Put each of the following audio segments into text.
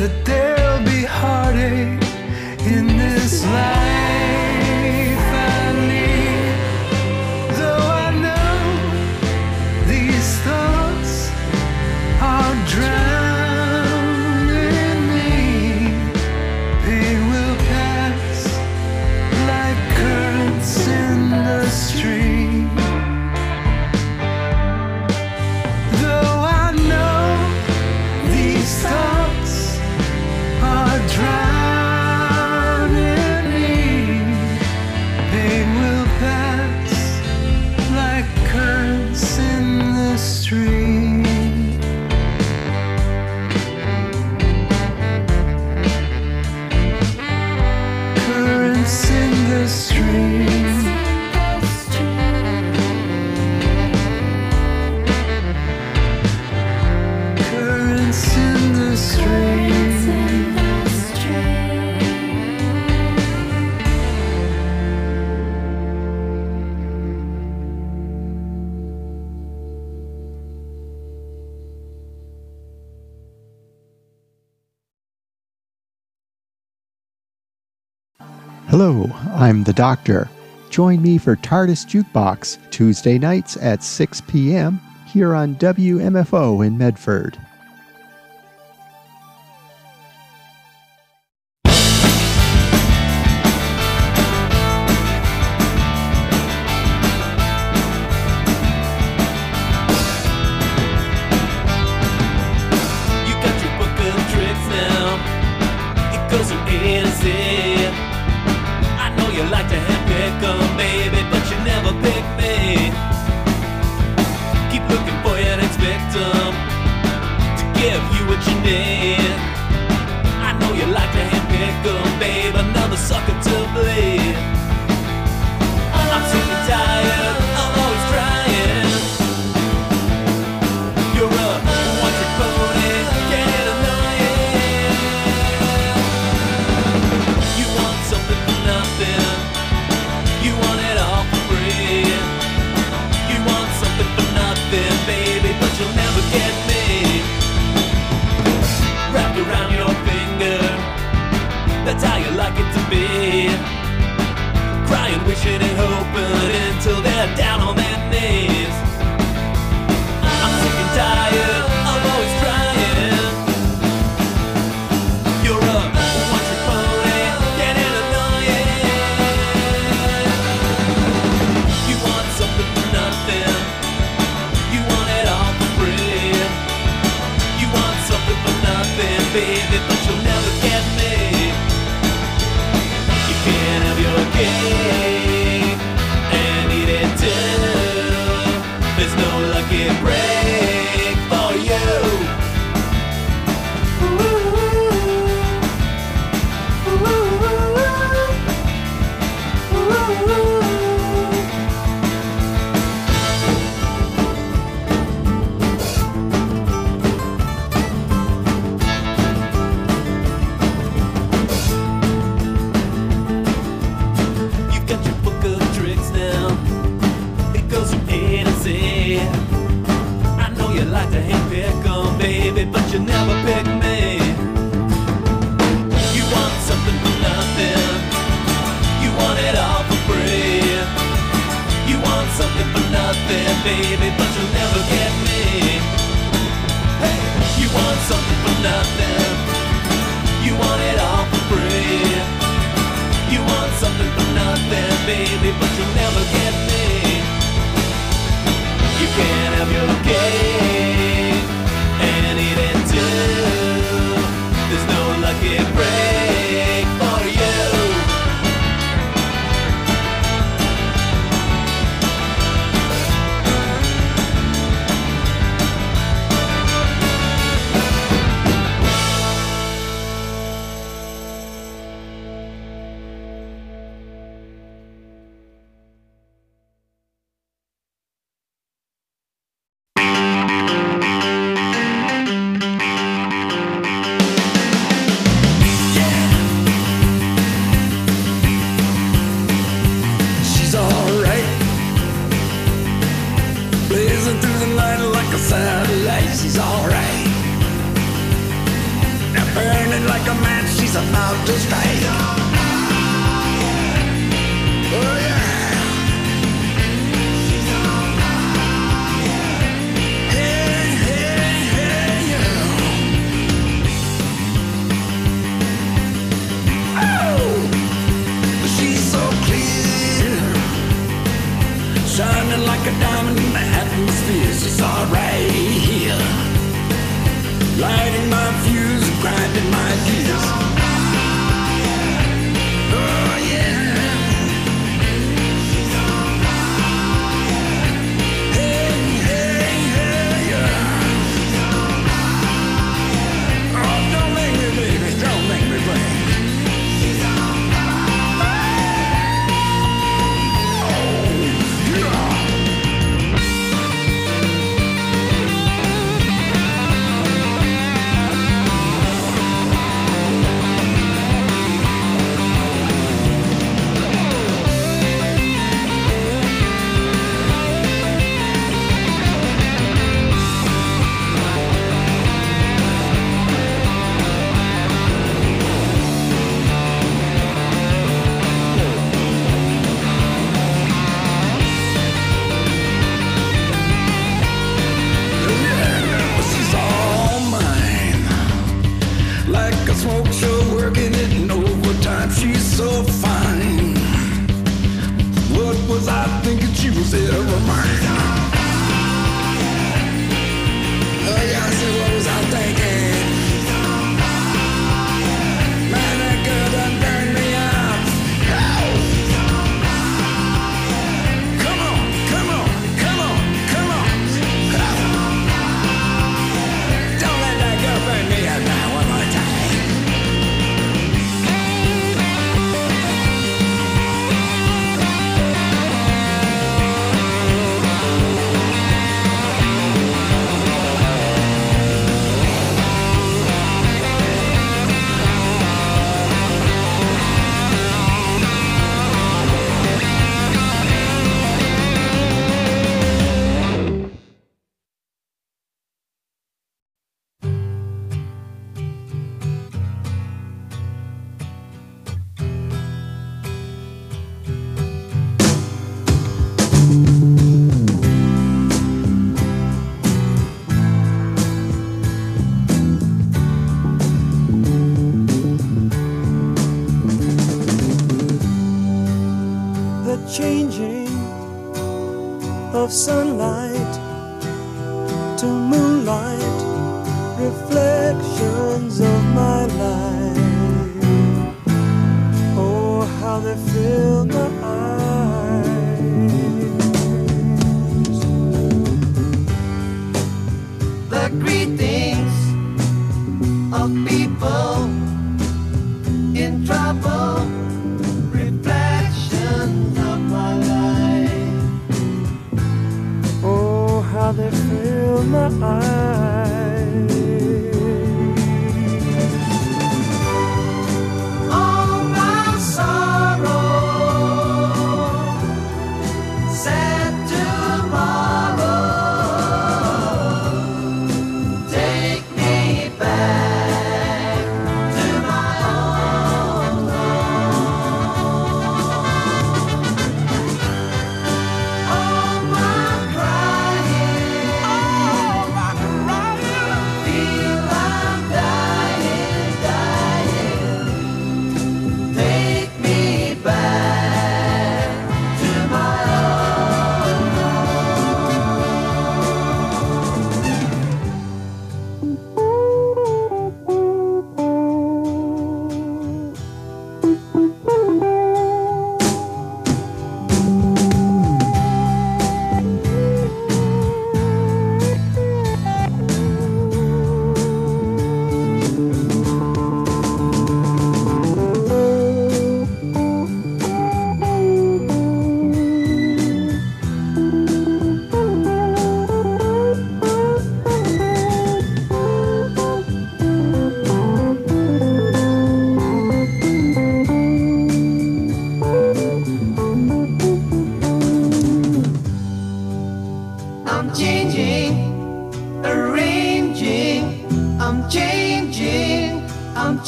that there'll be heartache in this life I lead. Though I know these thoughts are drowning me, pain will pass like currents in the stream. Though I know these thoughts are drowning me, pain will pass like currents in the stream. Currents in the stream. Currents in the stream. Hello, I'm the Doctor. Join me for TARDIS Jukebox, Tuesday nights at 6 p.m. here on WMFO in Medford. You got your book of tricks now. It goes from A to Z. I know you like to handpick 'em, baby, but you never pick me. Keep looking for your next victim to give you what you need. I know you like to handpick 'em, babe, another sucker to bleed. I'm sick and tired of always trying. You're a one-trick pony, get annoying. You want something for nothing. You want it all for free. You want something for nothing, baby, but you'll never get me. Wrapped around your finger, that's how you like it to be. Crying, wishing and hoping until they're down on their knees. I'm sick and tired of always trying. You're a one-trick pony, getting annoying. You want something for nothing. You want it all for free. You want something for nothing, baby, but you'll never get me. You can't have your cake and eat it too. There's no lucky break for you. You've got your book of tricks now. It goes from A to Z. I know you like to handpick 'em, baby, but you never pick me. You want something for nothing. You want it all for free. You want something for nothing, baby, but you'll never get me. Hey, you want something for nothing. You want it all for free. You want something for nothing, baby, but you'll never get me. You can't have your cake and eat it too. There's no lucky break for you. satellite, she's alright. Now burning like a match, she's about to strike. Oh yeah. Hey, hey, hey, yeah. Oh, she's so clear, shining like a diamond in the atmosphere. She's all right here, lighting my fuse, grinding my gears. Oh yeah. Hey, hey, hey, yeah. Oh, don't make me, baby, don't make me break. She's all mine, like a smoke show working it in overtime. She's so fine. What was I thinking? She was ever mine. Oh yeah, I said, what was I thinking? Man, that girl done burned me out. Ow. Come on, come on, come on, come on. Ow. Don't let that girl burn me out now one more time. The changing of sunlight to moonlight, reflections of my life. Oh, how they fill my eyes. The greetings of people in trouble, reflections of my life. Oh, how they fill my eyes. All my sorrow, sad tomorrow, take me back to my own home. All my crying, all my crying.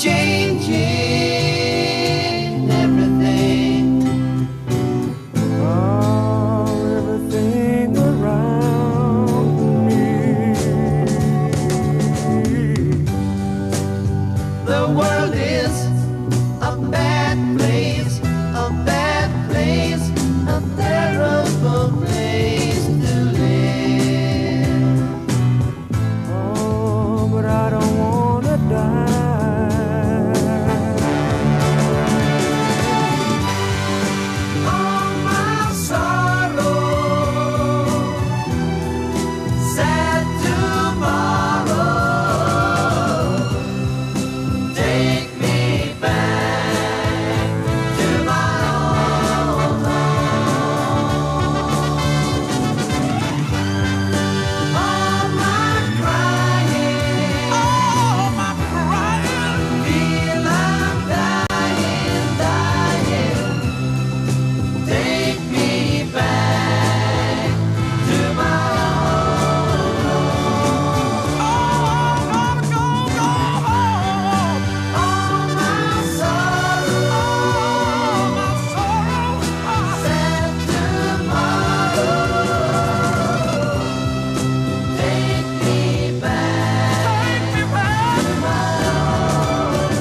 changing everything. Everything around me. The world is a bad place, a bad place, a terrible place to live. Oh, but I don't wanna die. All my sorrow, sad tomorrow, take me back to my old home. All my crying, feel I'm dying, dying. Take me back to my old home. All my sorrow, sad tomorrow. Take me back to my old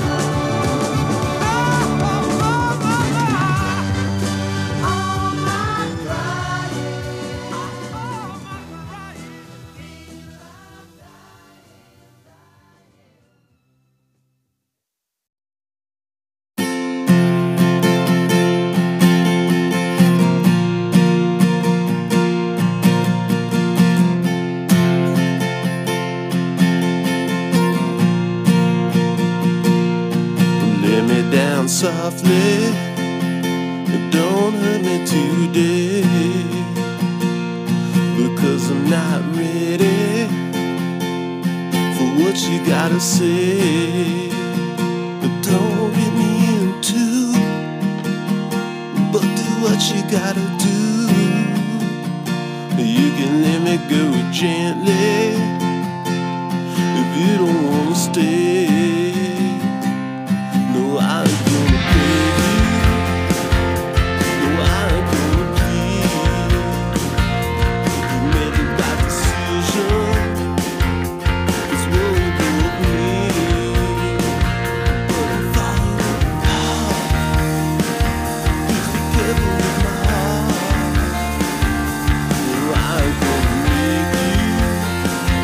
home. All my crying, Lay me down softly, don't hurt me today, because I'm not ready for what you gotta say. Don't get me into, but do what you gotta do. You can let me go gently if you don't wanna stay. No, I ain't gonna beg you. No, I ain't gonna plead. You made the right decision. It's what it broke me. But I'm falling apart. Please be careful with my heart. No, I ain't gonna make you.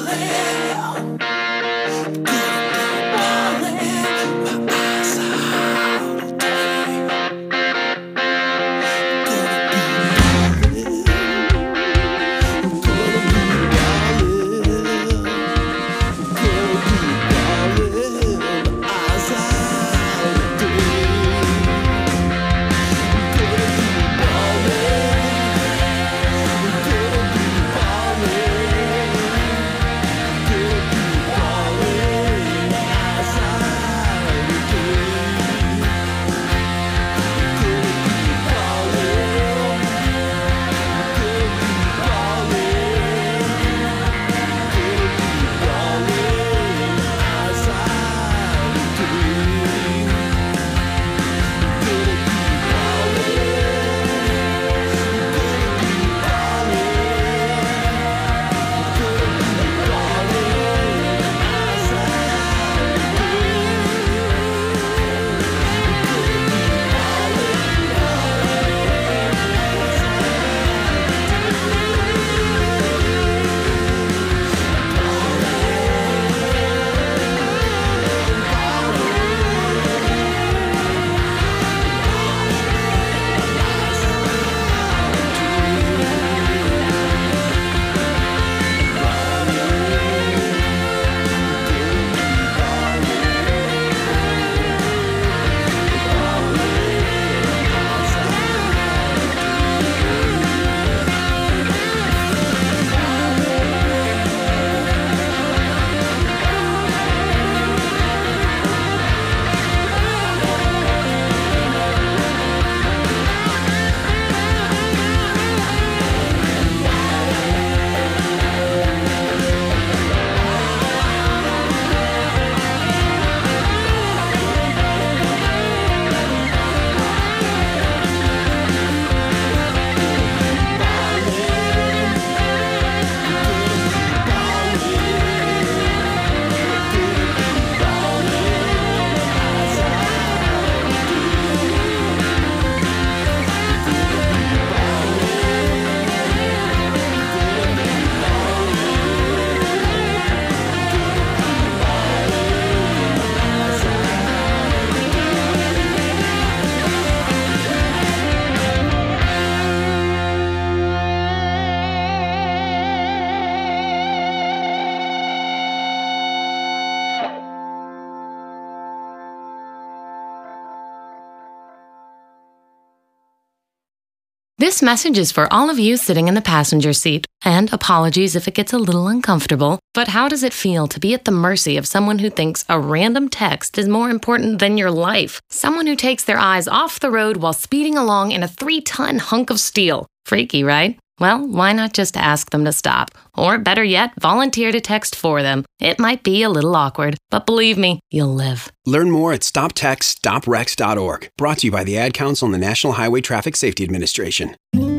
This message is for all of you sitting in the passenger seat, and apologies if it gets a little uncomfortable, but how does it feel to be at the mercy of someone who thinks a random text is more important than your life? Someone who takes their eyes off the road while speeding along in a 3-ton hunk of steel. Freaky, right? Well, why not just ask them to stop? Or better yet, volunteer to text for them. It might be a little awkward, but believe me, you'll live. Learn more at stoptextstoprex.org. Brought to you by the Ad Council and the National Highway Traffic Safety Administration.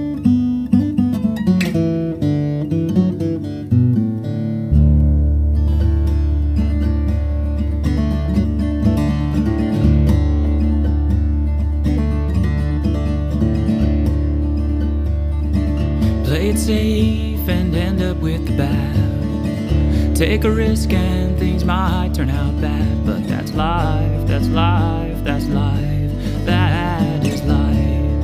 Play it safe and end up with the bad. Take a risk and things might turn out bad, but that's life, that's life, that's life, that is life.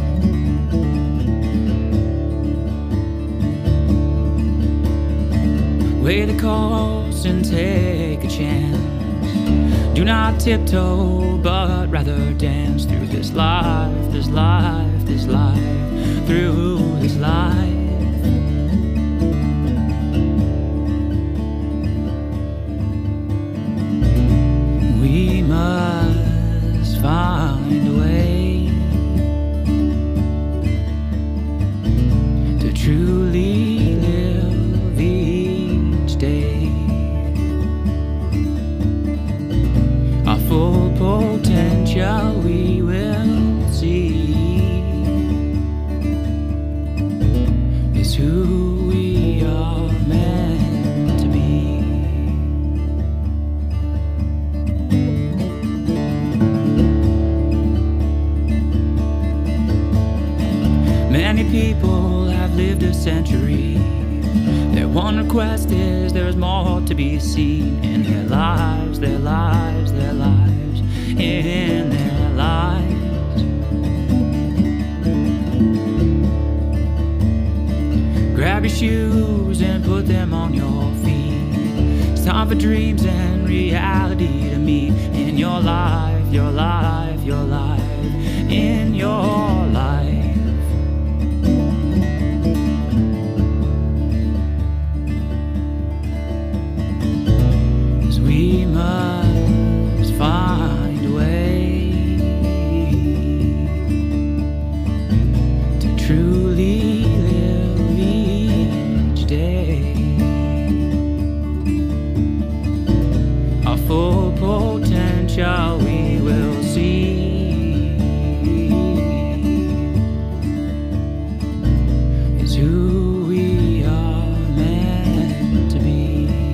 Weigh the cost and take a chance. Do not tiptoe, but rather dance through this life, this life, this life, through this life. We must find a way to truly live each day. Our full potential we will see is who is there's more to be seen in their lives, their lives, their lives, in their lives. Grab your shoes and put them on your feet. It's time for dreams and reality to meet in your life, your life, your life, in your life. We must find a way to truly live each day. Our full potential we will see. Is who we are meant to be.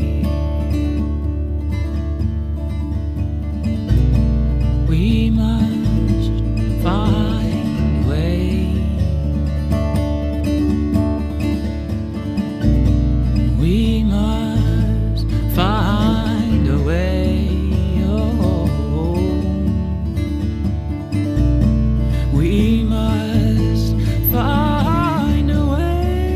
We must find a way. We must find a way. Oh, we must find a way.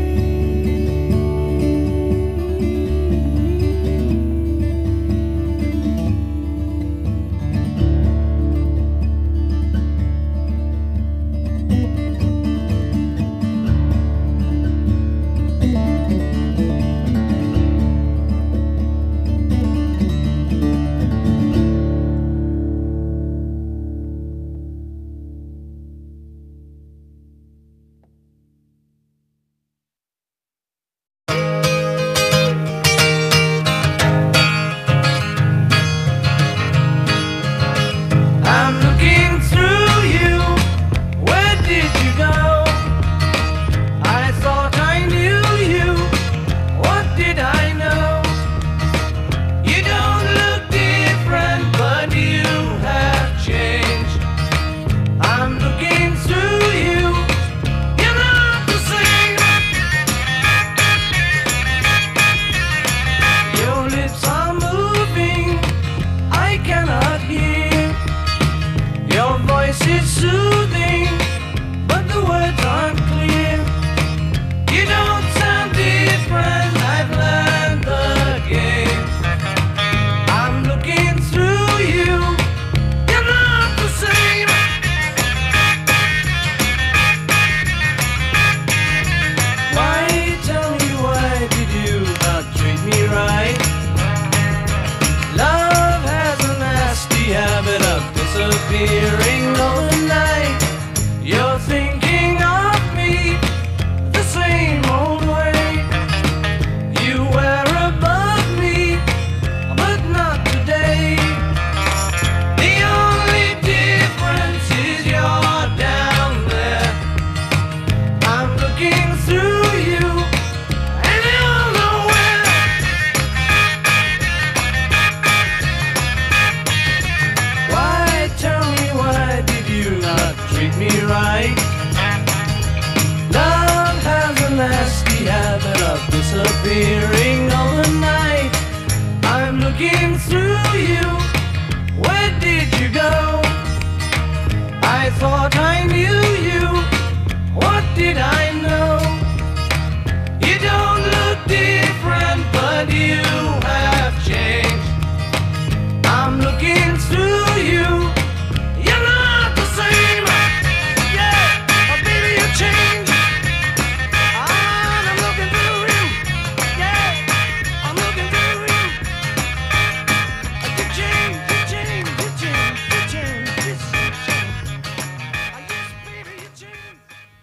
I'm looking through you. Where did you go? I thought I knew you. What did I know? You don't look different, but you have changed. I'm looking through you. You're not the same. Your lips are moving. I cannot hear. Your voice is soothing, but the words aren't clear. You don't sound different, I've learned the game. I'm looking through you, you're not the same. Why, tell me, why did you not treat me right? Love has a nasty habit of disappearing overnight. You're thinking of me the same old way. You were above me, but not today. The only difference is you're down there. I'm looking through you, and you're nowhere. Why, tell me, why did you not treat me right? Love has a nasty habit of disappearing overnight. I'm looking through you. Where did you go? I thought I knew you. What did I know? You don't look different, but you have changed. I'm looking through you. You're not the same. Yeah, oh, baby, you changed. I'm looking through you. Yeah, I'm looking through you. You changed, you changed, you changed, you changed, you changed. Yes, baby, you changed.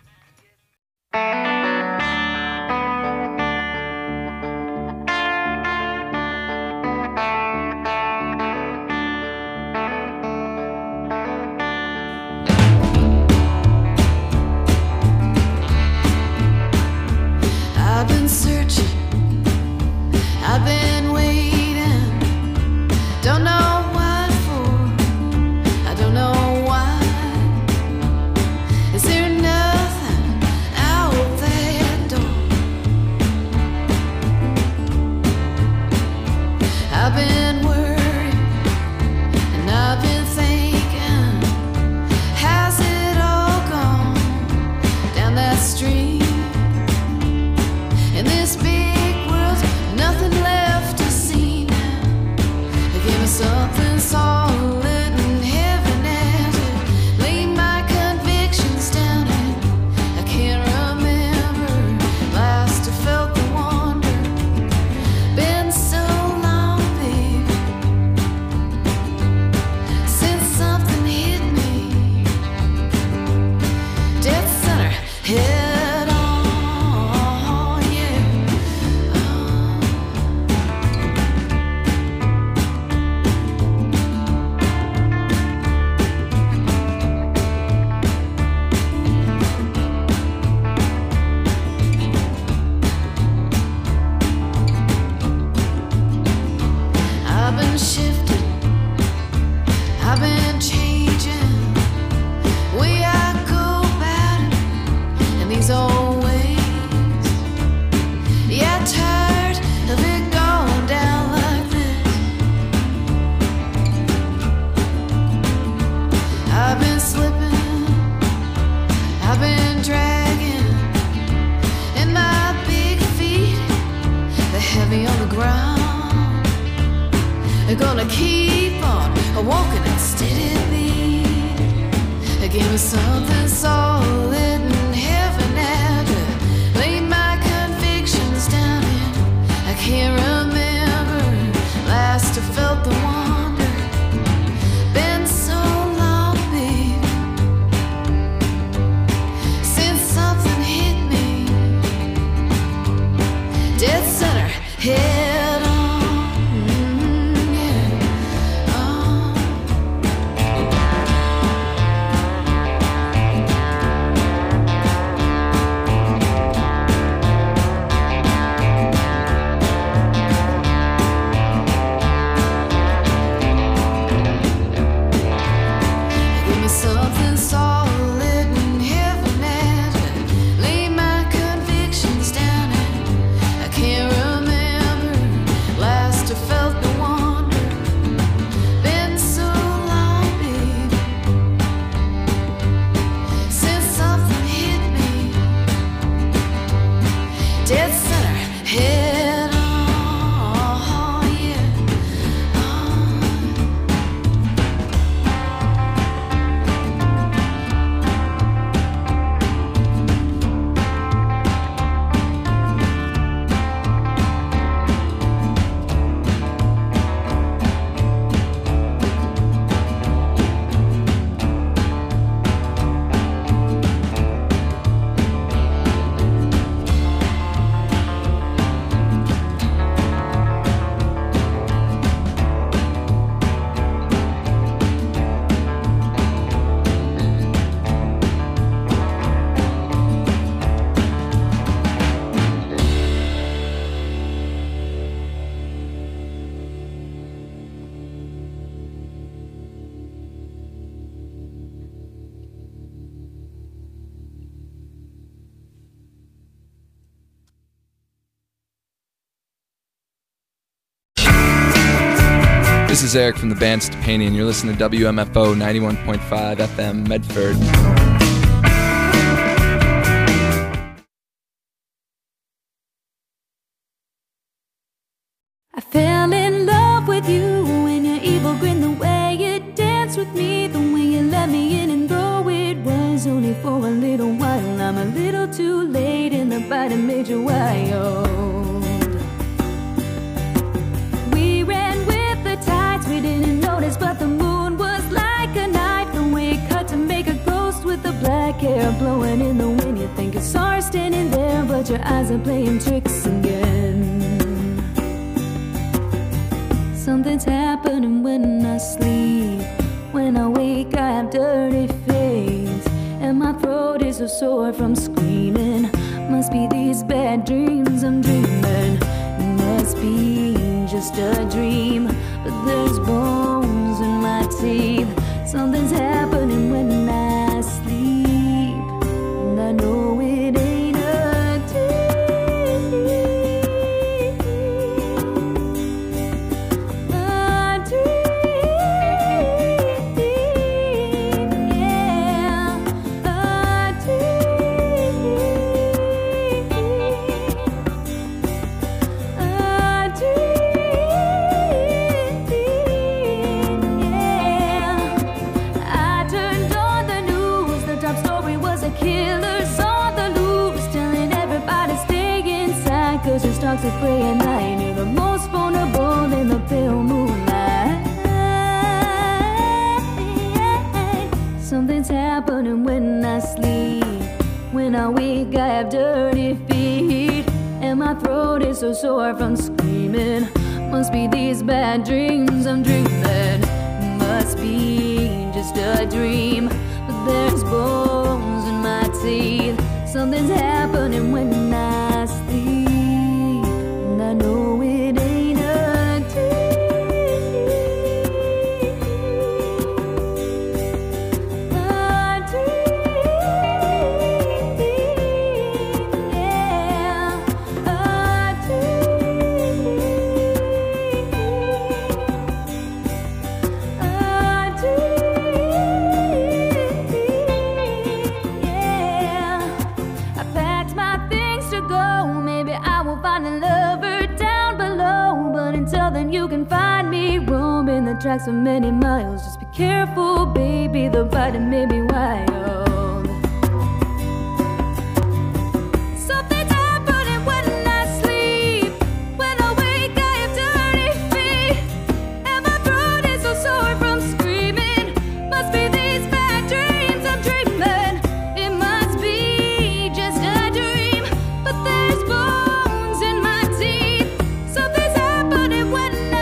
I've been searching, I've been waiting. Don't know what for, I don't know why. Is there nothing out that door? I've been worried and I've been thinking, has it all gone down that street? In this big world, nothing left to see now. Give me something solid and heaven as it lay my convictions down in. I can't remember last I felt the wonder. Been so long, babe, since something hit me dead center head on. Yeah. I've been shifting, I've been changing, way I go about it in these old ways. Yeah, tired of it going down like this. I've been slipping, I've been dragging, and my big feet, they're heavy on the ground. They're gonna keep on walking at steady beat. Give me something solid and heaven after. Lay my convictions down in. I can't remember last I felt the wonder. Been so long, babe, since something hit me dead center head on. Give me something solid and heaven after. Lay my convictions down in. I can't remember last I felt the wonder. Been so long, babe, since something hit me dead center head on. Yeah. This is Eric from the band Stepani, and you're listening to WMFO 91.5 FM Medford. I fell in love with you when your evil grin, the way you danced with me, the way you let me in, and though it was only for a little while, I'm a little too late in the bite that made you wild. We ran with the tides, we didn't notice, but the moon was like a knife, the way it cut to make a ghost with the black hair blowing in the wind. You think you saw her standing there, but your eyes are playing tricks again. Something's happening when I sleep. When I wake I have dirty face, and my throat is so sore from screaming. Must be these bad dreams I'm dreaming. Must be just a dream, but there's bones in my teeth. Something's happening when I sleep, and I know it ain't a dream. to pray at night. You're the most vulnerable in the pale moonlight. Something's happening when I sleep. When I wake, I have dirty feet, and my throat is so sore from screaming. Must be these bad dreams I'm dreaming. Must be just a dream. But there's bones in my teeth. Something's happening when I sleep, and I know it ain't a dream. A dream, yeah, a dream, a dream, yeah. I packed my things to go. Maybe I will find a lover down below. But until then, you can find me roaming the tracks for many miles. Just be careful, baby, the bite may be wild. Something's happening when I sleep. When I wake, I have dirty feet, and my throat is so sore from screaming. Must be these bad dreams I'm dreaming. It must be just a dream, but there's bones in my teeth. Something's happening when I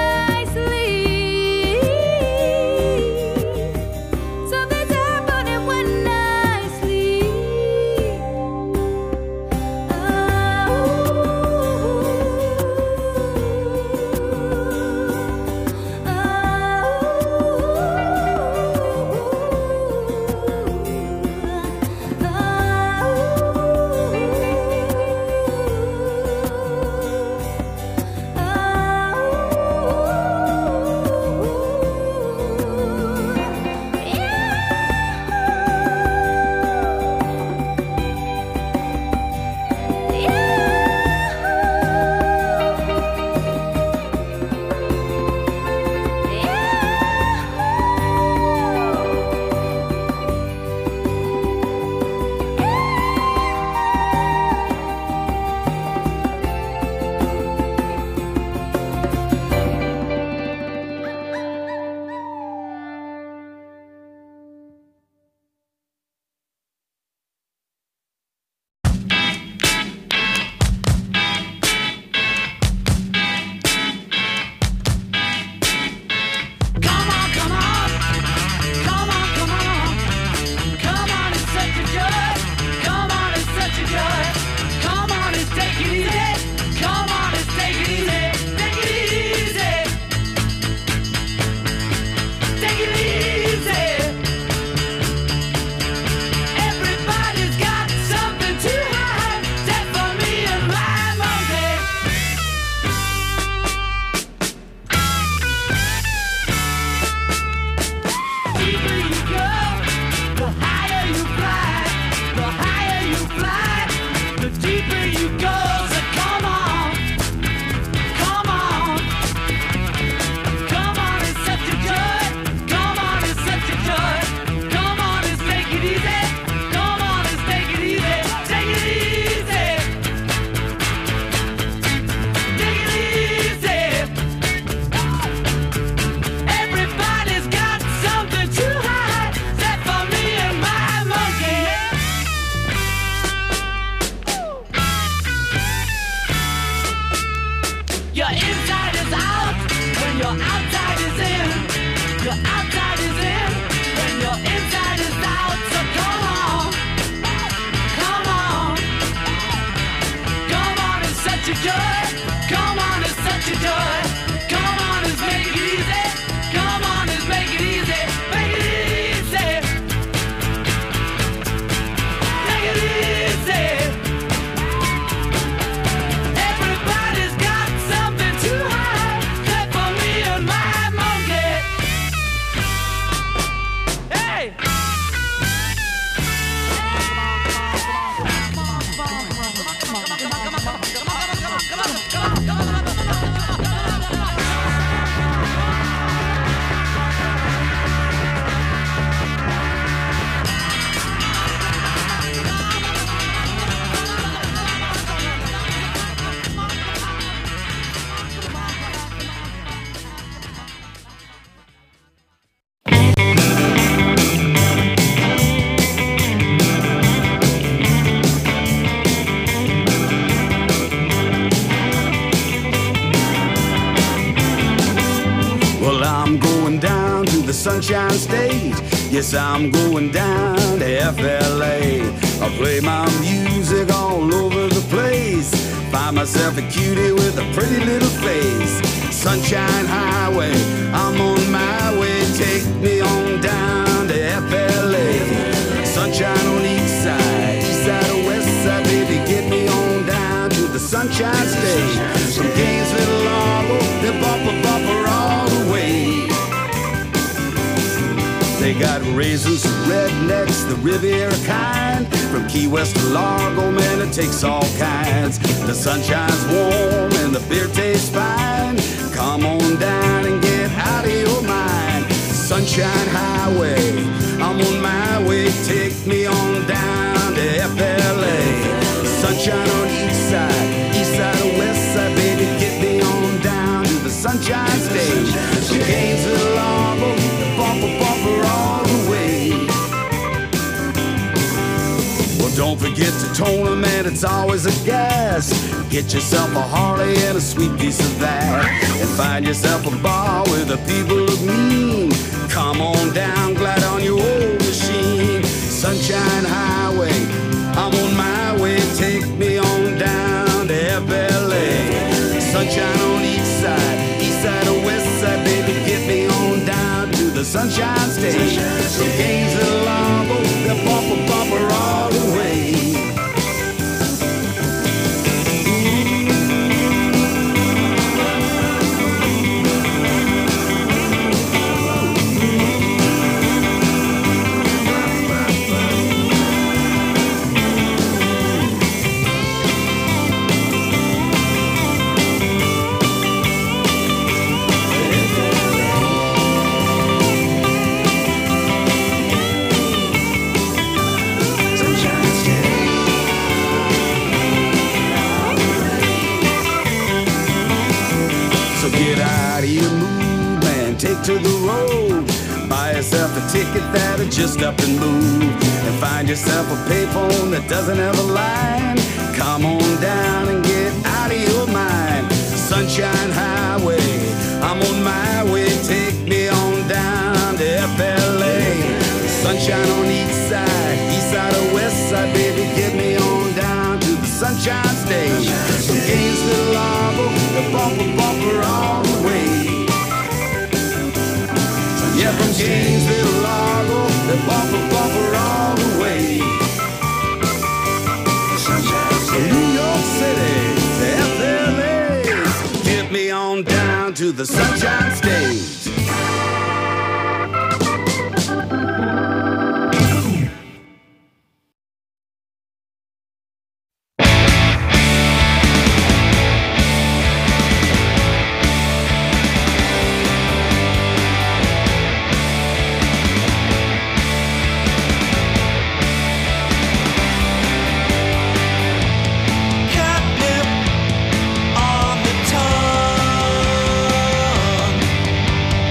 sleep. Something's happening when I Well, I'm going down to the Sunshine State. Yes, I'm going down to FLA. I'll play my music all over the place. Find myself a cutie with a pretty little face. Sunshine Highway, I'm on my way. Take me on down to FLA. Sunshine on each side or west side, baby, get me on down to the Sunshine State. From Gainesville to Largo, they're bumper all the way. They got raisins and rednecks, the Riviera kind. From Key West to Largo, man, it takes all kinds. The sunshine's warm and the beer tastes fine. Come on down and get out of your mind. Sunshine Highway, I'm on my way. Take me on down to FLA. Sunshine on each side or west side, baby, get me on down to the Sunshine State. From Gainesville to Largo, the bumper all the way. Well, don't forget to tone them, man, it's always a gas. Get yourself a Harley and a sweet piece of that. And find yourself a bar where the people look mean. Come on down, glide on your old machine. Sunshine Highway, I'm on my way. Take me on down to FLA. Sunshine on each side or west side, baby, get me on down to the Sunshine State. From Gainesville to Largo, the bumper all the way. To the road, buy yourself a ticket that'll just up and move, and find yourself a payphone that doesn't have a line. Come on down and get out of your mind. Sunshine Highway, I'm on my way. Take me on down to FLA. Sunshine on each side or west side, baby, get me on down to the Sunshine State. From Gainesville to Largo, the bumper all the way. Yeah, from Gainesville to Largo, the bumper all the way. From New York City to FLA, get me on down to the Sunshine State. Catnip on the tongue.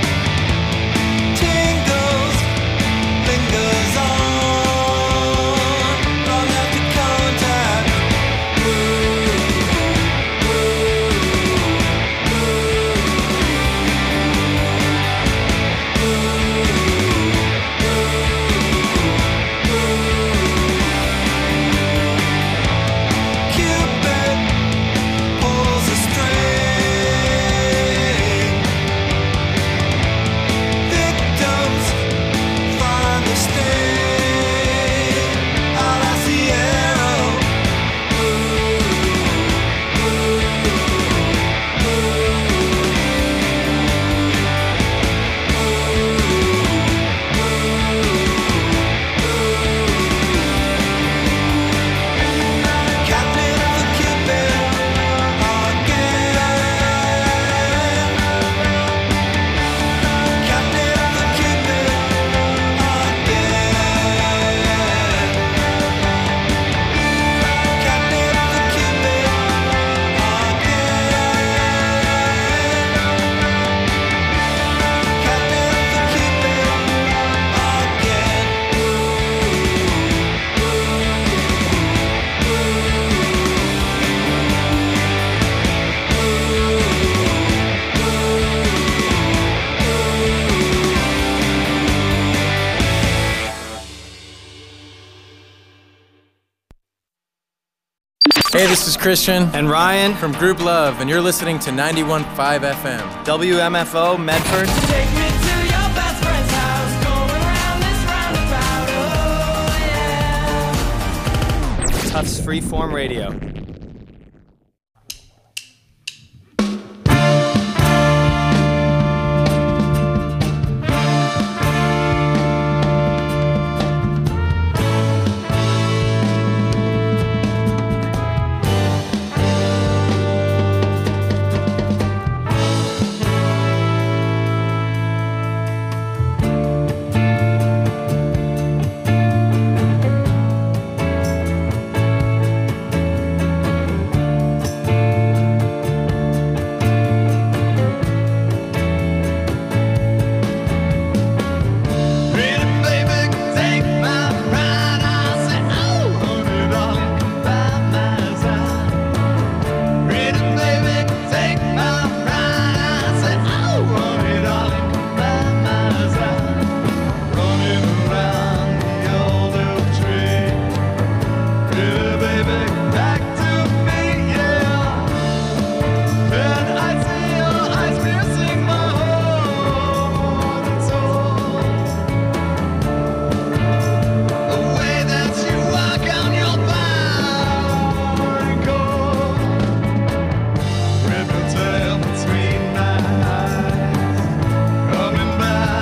Hey, this is Christian and Ryan from Group Love, and you're listening to 91.5 FM. WMFO, Medford. Take me to your best friend's house, going round this roundabout, oh yeah. Tufts Freeform Radio.